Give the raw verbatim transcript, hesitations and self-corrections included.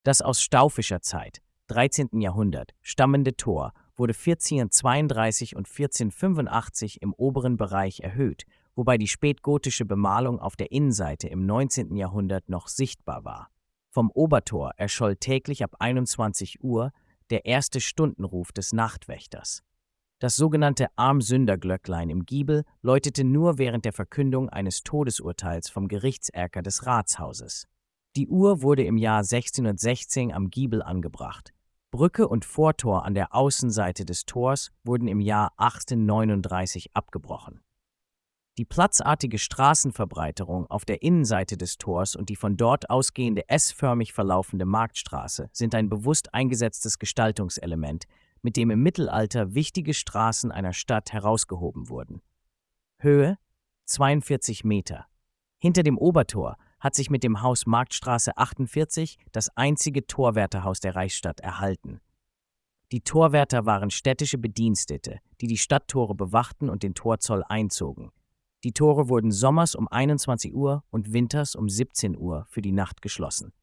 Das aus staufischer Zeit, dreizehnten Jahrhundert, stammende Tor wurde vierzehnhundertzweiunddreißig und vierzehnhundertfünfundachtzig im oberen Bereich erhöht, wobei die spätgotische Bemalung auf der Innenseite im neunzehnten Jahrhundert noch sichtbar war. Vom Obertor erscholl täglich ab einundzwanzig Uhr der erste Stundenruf des Nachtwächters. Das sogenannte Armsünderglöcklein im Giebel läutete nur während der Verkündung eines Todesurteils vom Gerichtserker des Ratshauses. Die Uhr wurde im Jahr sechzehnhundertsechzehn am Giebel angebracht. Brücke und Vortor an der Außenseite des Tors wurden im Jahr achtzehnhundertneununddreißig abgebrochen. Die platzartige Straßenverbreiterung auf der Innenseite des Tors und die von dort ausgehende S-förmig verlaufende Marktstraße sind ein bewusst eingesetztes Gestaltungselement, mit dem im Mittelalter wichtige Straßen einer Stadt herausgehoben wurden. Höhe zweiundvierzig Meter. Hinter dem Obertor hat sich mit dem Haus Marktstraße achtundvierzig das einzige Torwärterhaus der Reichsstadt erhalten. Die Torwärter waren städtische Bedienstete, die die Stadttore bewachten und den Torzoll einzogen. Die Tore wurden sommers um einundzwanzig Uhr und winters um siebzehn Uhr für die Nacht geschlossen.